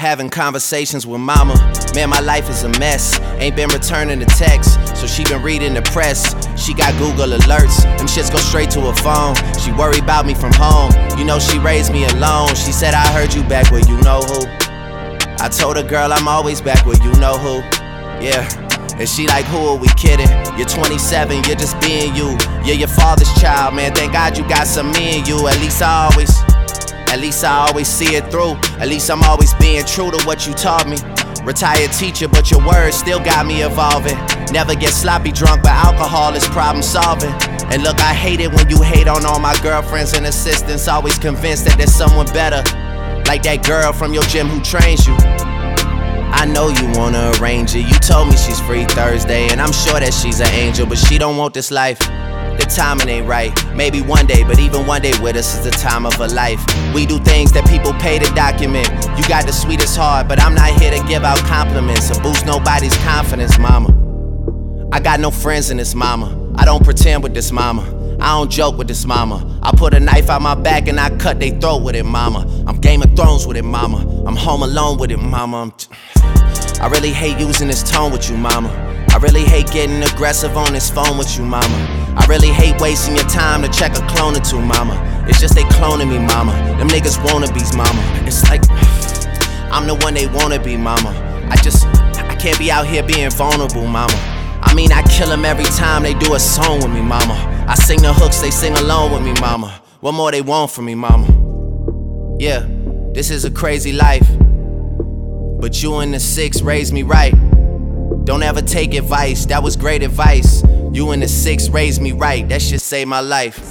Having conversations with mama. Man, my life is a mess. Ain't been returning the texts, so she been reading the press. She got Google alerts, them shits go straight to her phone. She worry about me from home, you know she raised me alone. She said, I heard you back where you know who. I told her, girl, I'm always back where you know who. Yeah, and she like, who are we kidding? You're 27, you're just being you. You're your father's child, man, thank God you got some me and you. At least I always see it through. At least I'm always being true to what you taught me. Retired teacher, but your words still got me evolving. Never get sloppy drunk, but alcohol is problem solving. And look, I hate it when you hate on all my girlfriends and assistants. Always convinced that there's someone better, like that girl from your gym who trains you. I know you wanna arrange it. You told me she's free Thursday, and I'm sure that she's an angel, but she don't want this life. The timing ain't right, maybe one day, but even one day with us is the time of her life. We do things that people pay to document. You got the sweetest heart, but I'm not here to give out compliments or boost nobody's confidence, mama. I got no friends in this mama. I don't pretend with this mama. I don't joke with this mama. I put a knife out my back and I cut they throat with it, mama. I'm Game of Thrones with it, mama. I'm Home Alone with it, mama. I really hate using this tone with you, mama. I really hate getting aggressive on this phone with you, mama. I really hate wasting your time to check a clone or two, mama. It's just they cloning me, mama. Them niggas wannabes, mama. It's like, I'm the one they wanna be, mama. I can't be out here being vulnerable, mama. I mean, I kill them every time they do a song with me, mama. I sing the hooks, they sing along with me, mama. What more they want from me, mama? Yeah, this is a crazy life, but you and the 6 raised me right. Don't ever take advice, that was great advice. You and the 6 raised me right, that shit saved my life.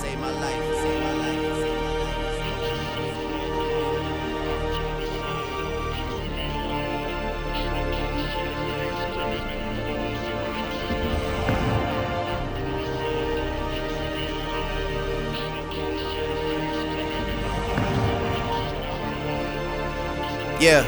Yeah.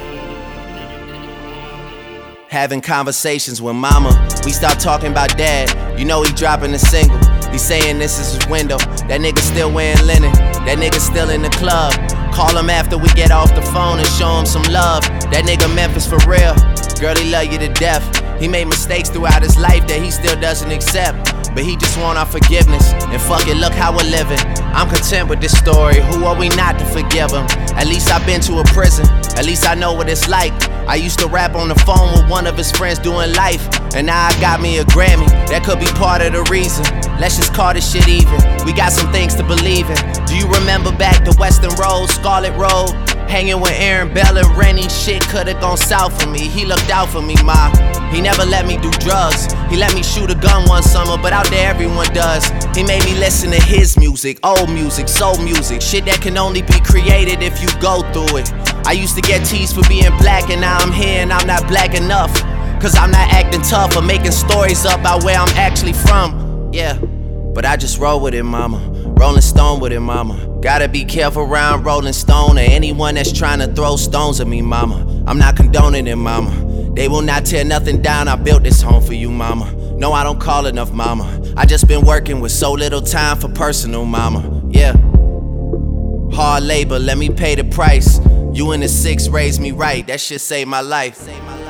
Having conversations with mama. We start talking about dad. You know he dropping a single. He saying this is his window. That nigga still wearing linen. That nigga still in the club. Call him after we get off the phone and show him some love. That nigga Memphis for real. Girl, he love you to death. He made mistakes throughout his life that he still doesn't accept, but he just want our forgiveness. And fuck it, look how we're living. I'm content with this story. Who are we not to forgive him? At least I've been to a prison. At least I know what it's like. I used to rap on the phone with one of his friends doing life, and now I got me a Grammy. That could be part of the reason. Let's just call this shit even. We got some things to believe in. Do you remember back to Western Road, Scarlet Road? Hanging with Aaron Bell and Rennie, shit could've gone south for me. He looked out for me, ma. He never let me do drugs. He let me shoot a gun one summer, but out there everyone does. He made me listen to his music, old music, soul music. Shit that can only be created if you go through it. I used to get teased for being black, and now I'm here and I'm not black enough. Cause I'm not acting tough or making stories up about where I'm actually from. Yeah, but I just roll with it, mama. Rolling Stone with it, mama. Gotta be careful around Rolling Stone or anyone that's trying to throw stones at me, mama. I'm not condoning it, mama. They will not tear nothing down. I built this home for you, mama. No, I don't call enough, mama. I just been working with so little time for personal, mama. Yeah. Hard labor, let me pay the price. You and the 6 raised me right. That shit saved my life.